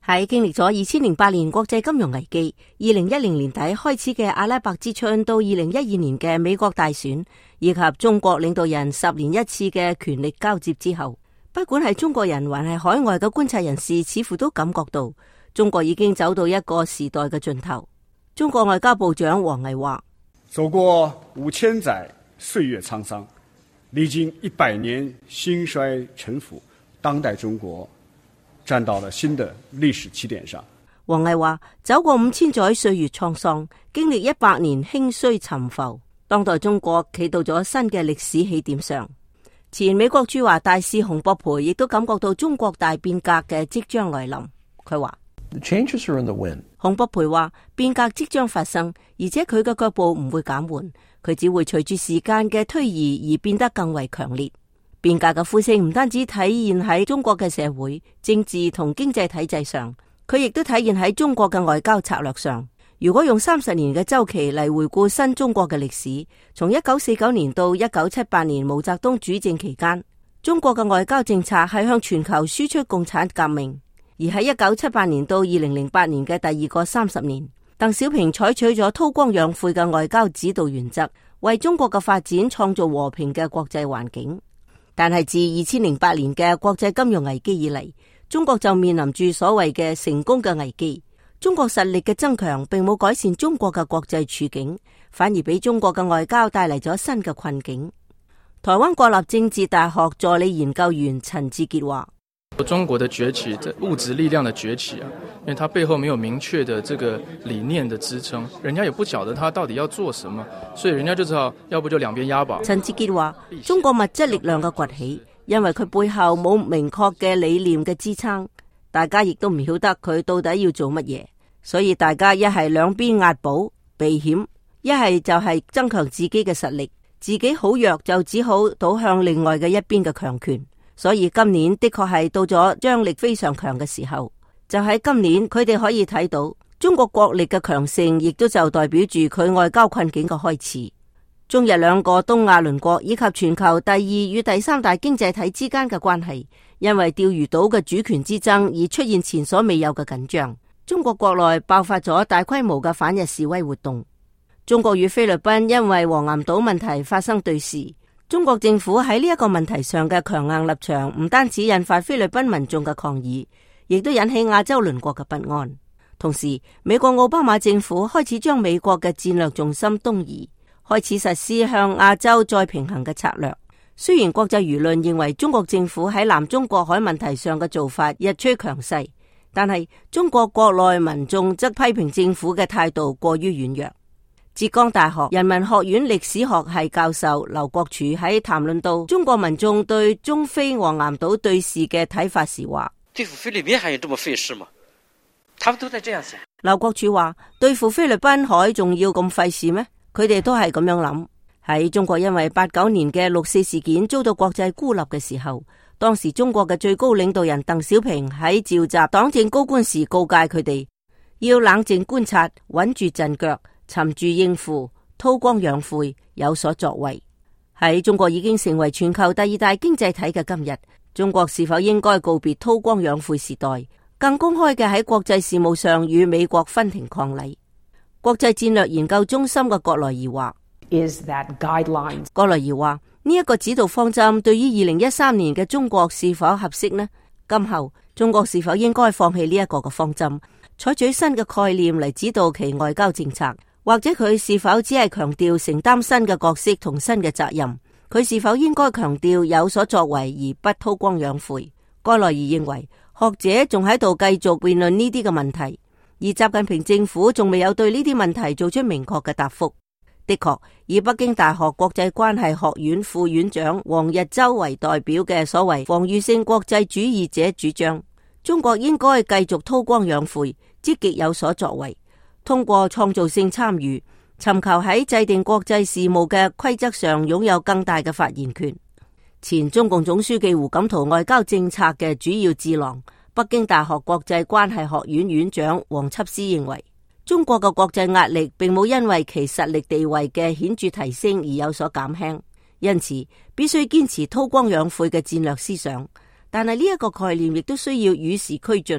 喺經歷咗2008年國際金融危機、2010年底開始嘅阿拉伯之春到2012年嘅美國大選，以及中國領導人10年一次嘅權力交接之後，不管係中國人還係海外嘅觀察人士，似乎都感覺到中國已經走到一個時代嘅盡頭。中國外交部長王毅話： 走過5000載歲月滄桑，歷經100年興衰沉浮，當代中國站到了新的歷史起點上。 王毅話：走過5000載歲月滄桑，經歷100年興衰沉浮，當代中國企到咗新嘅歷史起點上。前美國駐華大使洪博培亦都感覺到中國大變革嘅即將來臨。佢話 ：The changes are in the wind。 洪博培話：變革即將發生，而且佢嘅腳步唔會減緩，佢只會隨住時間嘅推移而變得更為強烈。變革嘅呼聲唔單止體現喺中國嘅社會、政治同經濟體制上，佢亦都體現喺中國嘅外交策略上。如果用30年嘅周期嚟回顧新中國嘅歷史，從1949年到1978年毛澤東主政期間，中國嘅外交政策係向全球輸出共產革命；而喺1978年到2008年嘅第二個30年，鄧小平採取咗韜光養晦嘅外交指導原則，為中國嘅發展創造和平嘅國際環境。但係自2008年嘅國際金融危機以嚟，中國就面臨住所謂嘅成功嘅危機。中國實力嘅增強並冇改善中國嘅國際處境，反而俾中國嘅外交帶嚟咗新嘅困境。台灣國立政治大學助理研究員陳志傑話： 中國的崛起，物質力量的崛起啊，因為它背後沒有明確的這個理念的支撐，人家也不曉得它到底要做什麼，所以人家就知道要不就兩邊押寶。 陳志傑話：中國物質力量嘅崛起，因為佢背後冇明確嘅理念嘅支撐，大家亦都唔曉得佢到底要做乜嘢，所以大家一係兩邊押寶避險，一係就係增強自己嘅實力，自己好弱就只好倒向另外嘅一邊嘅強權。所以今年的確係到咗張力非常強嘅時候，就喺今年佢哋可以睇到中國國力嘅強盛，亦都就代表住佢外交困境嘅開始。中日兩個東亞鄰國以及全球第2與第3大經濟體之間嘅關係，因為釣魚島嘅主權之爭而出現前所未有嘅緊張。中國國內爆發咗大規模嘅反日示威活動。中國與菲律賓因為黃岩島問題發生對峙。中國政府喺呢一個問題上嘅強硬立場，唔單止引發菲律賓民眾嘅抗議，亦都引起亞洲鄰國嘅不安。同時，美國奧巴馬政府開始將美國嘅戰略重心東移，開始實施向亞洲再平衡嘅策略。雖然國際輿論認為中國政府喺南中國海問題上嘅做法日趨強勢，但係中國國內民眾則批評政府嘅態度過於軟弱。浙江大學人民學院歷史學系教授劉國柱喺談論到中國民眾對中菲黃岩島對峙嘅睇法時話： 對付菲律賓還有這麼費事嗎？他們都在這樣想。 劉國柱話：對付菲律賓海仲要咁費事咩？佢哋都係咁樣諗。喺中國因為89年嘅6.4事件遭到國際孤立嘅時候，當時中國嘅最高領導人鄧小平喺召集黨政高官時告誡佢哋要冷靜觀察，穩住陣腳，沉住應付，韜光養晦，有所作為。喺中國已經成為全球第2大經濟體嘅今日，中國是否應該告別韜光養晦時代，更公開嘅喺國際事務上與美國分庭抗禮？國際戰略研究中心嘅郭來儀話：郭來儀話呢一個指導方針對於2013年嘅中國是否合適呢？今後中國是否應該放棄呢一個嘅方針，採取新嘅概念嚟指導其外交政策？或者佢是否只係強調承擔新嘅角色同新嘅責任？佢是否應該強調有所作為而不韜光養晦？郭來儀認為學者仲喺度繼續辯論呢啲嘅問題，而習近平政府仲未有對呢啲問題做出明確嘅答覆。的確，以北京大學國際關係學院副院長王日舟為代表嘅所謂防禦性國際主義者主張，中國應該繼續韜光養晦，積極有所作為，通過創造性參與，尋求喺制定國際事務嘅規則上擁有更大嘅發言權。前中共總書記胡錦濤外交政策嘅主要智囊、北京大學國際關係學院院長王緝思認為，中國嘅國際壓力並冇因為其實力地位嘅顯著提升而有所減輕，因此必須堅持韜光養晦嘅戰略思想。但係呢一個概念亦都需要與時俱進。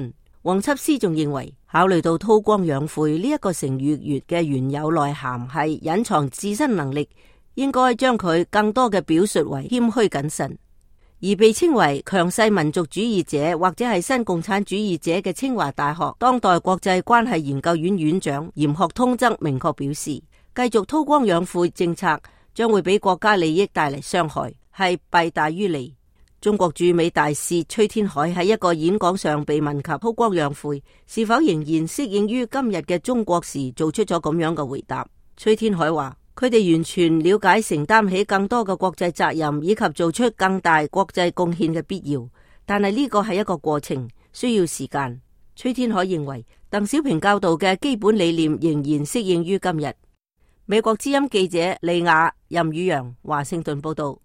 黃輯思仲認為，考慮到韜光養晦呢一個成語嘅原有內涵係隱藏自身能力，應該將佢更多嘅表述為謙虛謹慎。而被稱為強勢民族主義者或者係新共產主義者嘅清華大學當代國際關係研究院院長嚴學通則明確表示，繼續韜光養晦政策將會俾國家利益帶嚟傷害，係弊大於利。中國駐美大使崔天凱喺一個演講上被問及韜光養晦是否仍然適應於今日嘅中國時，做出咗咁樣嘅回答。崔天凱話，佢哋完全了解承擔起更多嘅國際責任以及做出更大國際貢獻嘅必要，但係呢個係一個過程，需要時間。崔天凱認為，鄧小平教導嘅基本理念仍然適應於今日。美國之音記者李雅、任宇陽華盛頓報道。